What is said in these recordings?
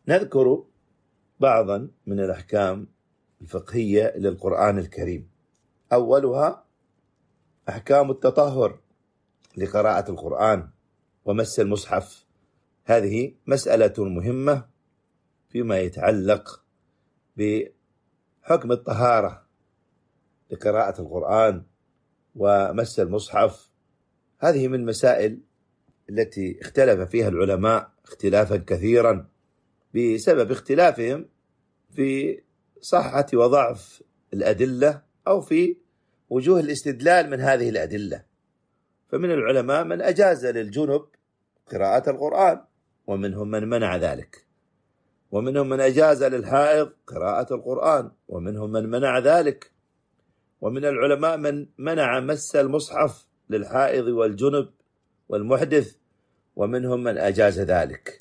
نذكر بعضا من الأحكام الفقهية للقرآن الكريم. أولها أحكام التطهر لقراءة القرآن ومس المصحف. هذه مسألة مهمة فيما يتعلق بحكم الطهارة لقراءة القرآن ومس المصحف. هذه من مسائل التي اختلف فيها العلماء اختلافا كثيرا بسبب اختلافهم في صحة وضعف الأدلة أو في وجوه الاستدلال من هذه الأدلة. فمن العلماء من أجاز للجنب قراءة القرآن ومنهم من منع ذلك، ومنهم من أجاز للحائض قراءة القرآن ومنهم من منع ذلك، ومن العلماء من منع مس المصحف للحائض والجنب والمحدث ومنهم من أجاز ذلك،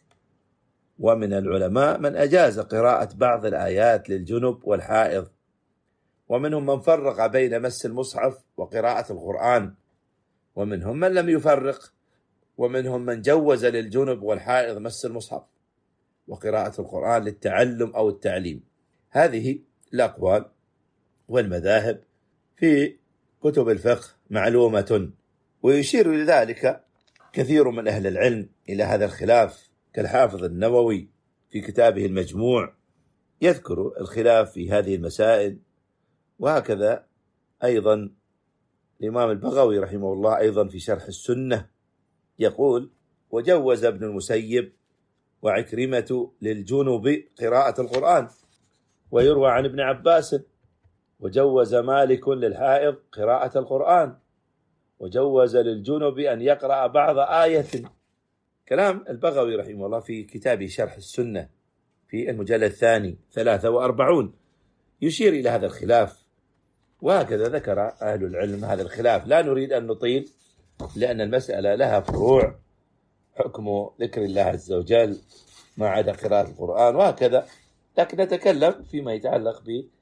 ومن العلماء من أجاز قراءة بعض الآيات للجنب والحائض، ومنهم من فرق بين مس المصحف وقراءة القرآن، ومنهم من لم يفرق، ومنهم من جوز للجنب والحائض مس المصحف وقراءة القرآن للتعلم أو التعليم. هذه الأقوال والمذاهب في كتب الفقه معلومة، ويشير لذلك كثير من أهل العلم إلى هذا الخلاف كالحافظ النووي في كتابه المجموع يذكر الخلاف في هذه المسائل، وهكذا أيضا الإمام البغوي رحمه الله أيضا في شرح السنة يقول: وجوز ابن المسيب وعكرمة للجنب قراءة القرآن. ويروى عن ابن عباس: وجوز مالك للحائض قراءة القرآن، وجوز للجنب أن يقرأ بعض آية. كلام البغوي رحمه الله في كتابه شرح السنة في المجلد الثاني 43 يشير إلى هذا الخلاف، وهكذا ذكر أهل العلم هذا الخلاف. لا نريد أن نطيل لأن المسألة لها فروع، حكم ذكر الله عز وجل ما عدا قراءة القرآن وهكذا، لكن نتكلم فيما يتعلق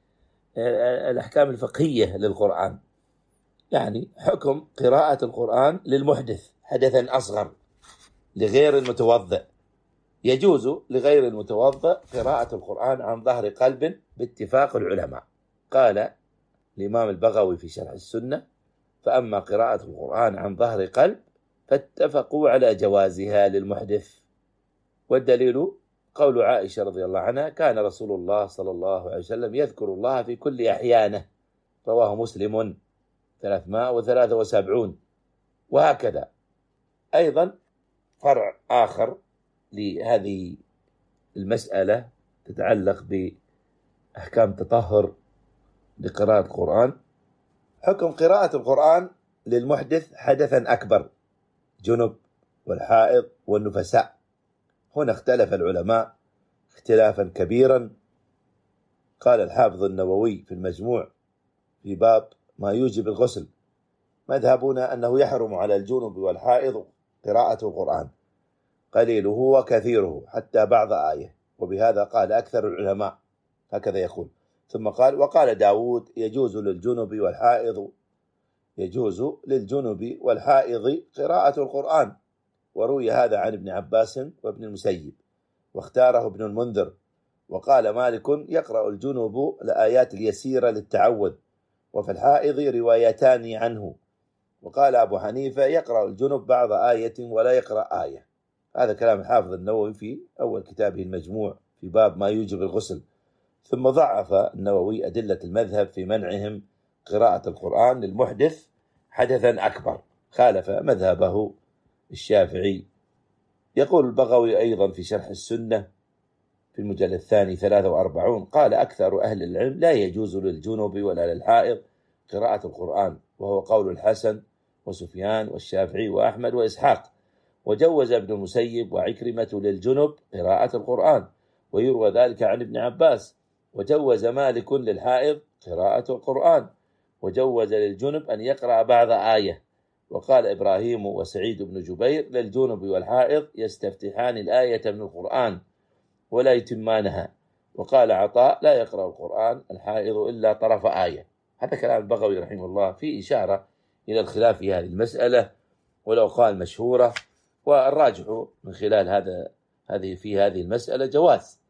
بالأحكام الفقهية للقرآن. يعني حكم قراءة القرآن للمحدث حدثا أصغر لغير المتوضئ، يجوز لغير المتوضئ قراءة القرآن عن ظهر قلب باتفاق العلماء. قال الإمام البغوي في شرح السنة: فأما قراءة القرآن عن ظهر قلب فاتفقوا على جوازها للمحدث. والدليل قول عائشة رضي الله عنها: كان رسول الله صلى الله عليه وسلم يذكر الله في كل أحيانه، رواه مسلم 373. وهكذا أيضا فرع آخر لهذه المسألة تتعلق بأحكام تطهر لقراءة القرآن، حكم قراءة القرآن للمحدث حدثا أكبر، جنب والحائض والنفساء. هنا اختلف العلماء اختلافا كبيرا. قال الحافظ النووي في المجموع في باب ما يوجب الغسل: مذهبنا أنه يحرم على الجنب والحائض قراءة القرآن، قليله وكثيره حتى بعض آية، وبهذا قال أكثر العلماء. هكذا يقول. ثم قال: وقال داود: يجوز للجنب والحائض قراءة القرآن. وروي هذا عن ابن عباس وابن المسيب، واختاره ابن المنذر. وقال مالك: يقرأ الجنب الآيات اليسيرة للتعوذ، وفي الحائض روايتان عنه. وقال أبو حنيفة: يقرأ الجنب بعض آية ولا يقرأ آية. هذا كلام الحافظ النووي في أول كتابه المجموع في باب ما يوجب الغسل. ثم ضعف النووي أدلة المذهب في منعهم قراءة القرآن للمحدث حدثا أكبر، خالف مذهبه الشافعي. يقول البغوي أيضا في شرح السنة في المجلد الثاني 43: قال أكثر أهل العلم: لا يجوز للجنب ولا للحائض قراءة القرآن، وهو قول الحسن وسفيان والشافعي وأحمد وإسحاق. وجوز ابن المسيب وعكرمة للجنب قراءة القرآن، ويروى ذلك عن ابن عباس. وجوز مالك للحائض قراءة القرآن، وجوز للجنب أن يقرأ بعض آية. وقال إبراهيم وسعيد بن جبير: للجنب والحائض يستفتحان الآية من القرآن ولا يتمانها. وقال عطاء: لا يقرأ القرآن الحائض إلا طرف آية. هذا كلام البغوي رحمه الله في إشارة إلى الخلاف في هذه المسألة، ولو قال مشهورة. والراجح من خلال هذه المسألة جواز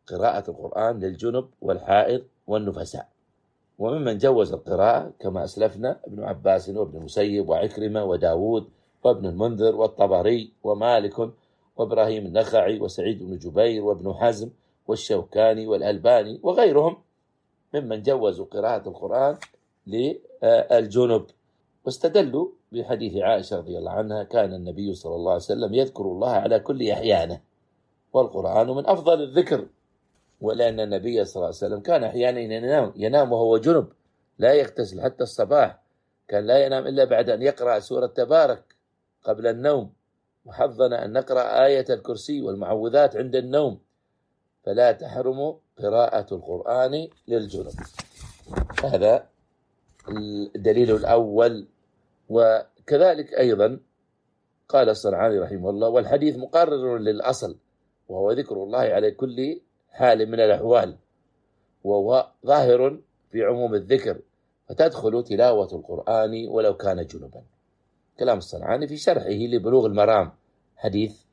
قراءة القرآن للجنب والحائض والنفساء. وممن جوز القراءة كما أسلفنا ابن عباس وابن المسيب وعكرمة وداود وابن المنذر والطبري ومالك وإبراهيم النخعي وسعيد بن جبير وابن حزم والشوكاني والألباني وغيرهم ممن جوزوا قراءة القرآن للجنب، واستدلوا بحديث عائشة رضي الله عنها: كان النبي صلى الله عليه وسلم يذكر الله على كل أحيانه، والقرآن من أفضل الذكر. ولأن النبي صلى الله عليه وسلم كان أحيانا ينام وهو جنب، لا يغتسل حتى الصباح، كان لا ينام إلا بعد أن يقرأ سورة تبارك قبل النوم، وحظنا أن نقرأ آية الكرسي والمعوذات عند النوم، فلا تحرم قراءة القرآن للجنب. هذا الدليل الأول. وكذلك أيضا قال الصنعاني رحمه الله: والحديث مقرر للأصل، وهو ذكر الله على كل حال من الأحوال، وهو ظاهر في عموم الذكر، فتدخل تلاوة القرآن ولو كان جنبا. كلام الصنعاني في شرحه لبلوغ المرام، حديث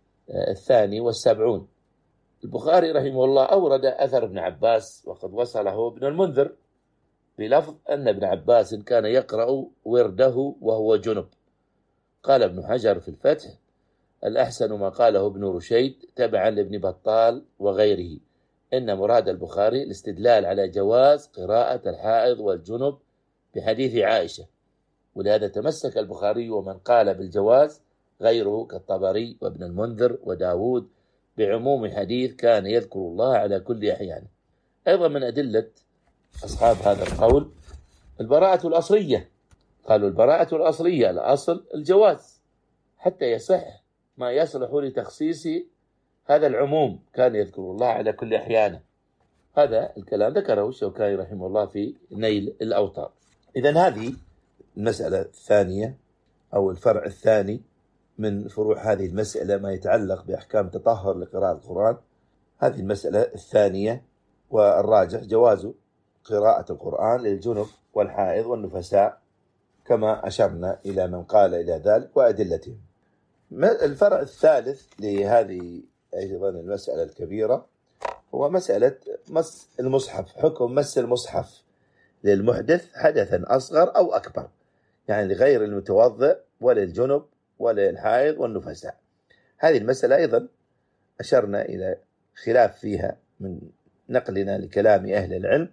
72. البخاري رحمه الله أورد أثر ابن عباس وقد وصله ابن المنذر بلفظ أن ابن عباس كان يقرأ ورده وهو جنب. قال ابن حجر في الفتح: الأحسن ما قاله ابن رشيد تبعا لابن بطال وغيره، إن مراد البخاري الاستدلال على جواز قراءة الحائض والجنب بحديث عائشة، ولهذا تمسك البخاري ومن قال بالجواز غيره كالطبري وابن المنذر وداود بعموم حديث كان يذكر الله على كل أحيان. أيضا من أدلة أصحاب هذا القول البراءة الأصلية، قالوا البراءة الأصلية الأصل الجواز حتى يصح ما يصلح لتخصيص هذا العموم، كان يذكر الله على كل أحيان. هذا الكلام ذكره الشوكاني رحمه الله في نيل الأوطار. إذن هذه المسألة الثانية أو الفرع الثاني من فروع هذه المسألة، ما يتعلق بأحكام تطهر لقراءة القرآن. هذه المسألة الثانية، والراجح جواز قراءة القرآن للجنب والحائض والنفساء كما أشرنا إلى من قال إلى ذلك وأدلتهم. الفرع الثالث لهذه أيضا المسألة الكبيرة هو مسألة مس المصحف، حكم مس المصحف للمحدث حدثا أصغر أو أكبر، يعني لغير المتوضئ وللجنب وللحائض والنفساء. هذه المسألة أيضا أشرنا إلى خلاف فيها من نقلنا لكلام أهل العلم،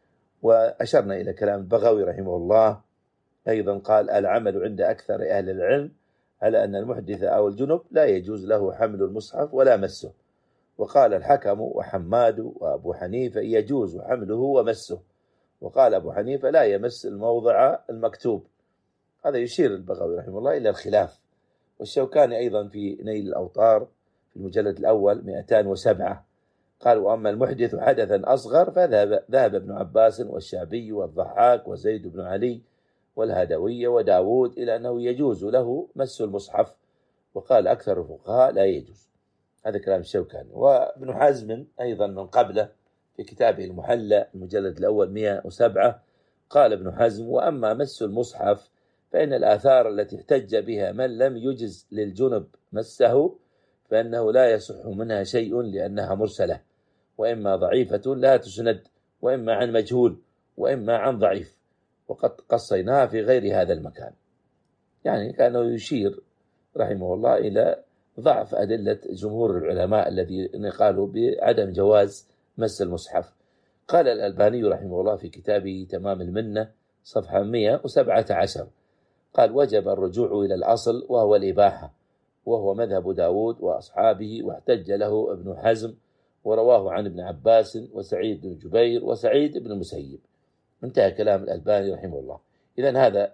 وأشرنا إلى كلام البغوي رحمه الله أيضا قال: العمل عند أكثر أهل العلم على أن المحدث أو الجنب لا يجوز له حمل المصحف ولا مسه. وقال الحكم وحماد وأبو حنيفة يجوز حمله ومسه، وقال أبو حنيفة لا يمس الموضع المكتوب. هذا يشير البغوي رحمه الله إلى الخلاف. والشوكاني أيضا في نيل الأوطار في المجلد الأول 207 قال: وأما المحدث حدثا أصغر فذهب ابن عباس والشعبي والضحاك وزيد بن علي والهدوية وداود إلى أنه يجوز له مس المصحف، وقال أكثر الفقهاء لا يجوز. هذا كلام الشوكاني. وابن حزم أيضا من قبله في كتابه المحلى المجلد الأول 107 قال ابن حزم: وأما مس المصحف فإن الآثار التي احتج بها من لم يجز للجنب مسه فإنه لا يصح منها شيء لأنها مرسلة، وإما ضعيفة لا تسند، وإما عن مجهول، وإما عن ضعيف، وقد قصيناها في غير هذا المكان. يعني كانوا يشير رحمه الله إلى ضعف أدلة جمهور العلماء الذين قالوا بعدم جواز مس المصحف. قال الألباني رحمه الله في كتابه تمام المنة صفحة 117 قال: وجب الرجوع إلى الأصل وهو الإباحة، وهو مذهب داود وأصحابه، واحتج له ابن حزم، ورواه عن ابن عباس وسعيد بن جبير وسعيد بن المسيب. انتهى كلام الألباني رحمه الله. إذن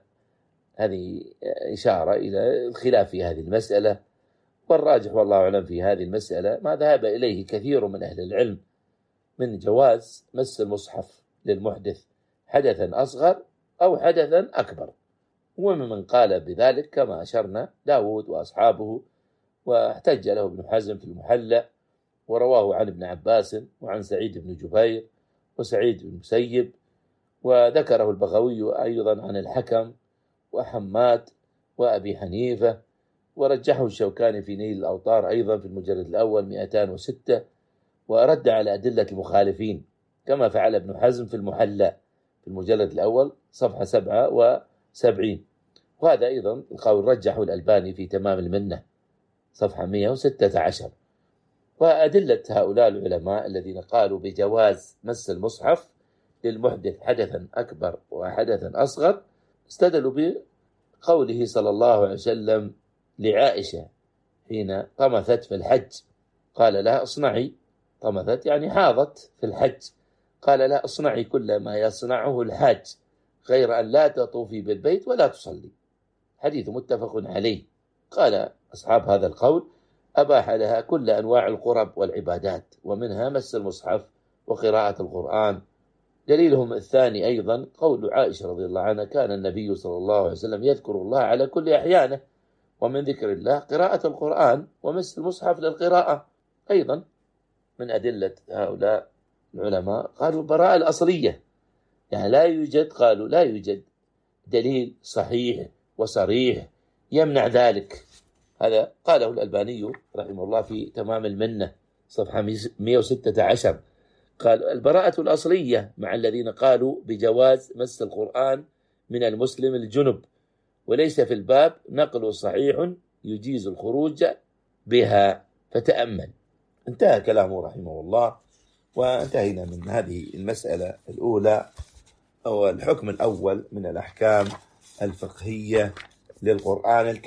هذه إشارة إلى الخلاف في هذه المسألة، والراجح والله أعلم في هذه المسألة ما ذهب إليه كثير من أهل العلم من جواز مس المصحف للمحدث حدثا أصغر أو حدثا أكبر. ومن قال بذلك كما أشرنا داود وأصحابه، واحتج له ابن حزم في المحلى، ورواه عن ابن عباس وعن سعيد بن جبير وسعيد بن المسيب، وذكره البغوي أيضا عن الحكم وحماد وأبي حنيفة، ورجحه الشوكاني في نيل الأوطار أيضا في المجلد الأول 206، ورد على أدلة المخالفين كما فعل ابن حزم في المحلى في المجلد الأول صفحة 77، وهذا أيضا القول رجحه الألباني في تمام المنة صفحة 116. وأدلة هؤلاء العلماء الذين قالوا بجواز مس المصحف للمحدث حدثا أكبر وحدثا أصغر استدلوا بقوله صلى الله عليه وسلم لعائشة حين طمثت في الحج، قال لها اصنعي، طمثت يعني حاضت في الحج، قال لها اصنعي كل ما يصنعه الحاج غير أن لا تطوفي بالبيت ولا تصلي. حديث متفق عليه. قال أصحاب هذا القول أباح لها كل أنواع القرب والعبادات ومنها مس المصحف وقراءة القرآن. دليلهم الثاني أيضا قول عائشة رضي الله عنها كان النبي صلى الله عليه وسلم يذكر الله على كل أحيانه، ومن ذكر الله قراءة القرآن ومس المصحف للقراءة. أيضا من أدلة هؤلاء العلماء قالوا البراءة الأصلية، يعني لا يوجد دليل صحيح وصريح يمنع ذلك. هذا قاله الألباني رحمه الله في تمام المنة صفحة 116. قال البراءة الأصلية مع الذين قالوا بجواز مس القرآن من المسلم الجنب، وليس في الباب نقل صحيح يجيز الخروج بها، فتأمل. انتهى كلامه رحمه الله، وانتهينا من هذه المسألة الأولى أو الحكم الأول من الأحكام الفقهية للقرآن الكريم.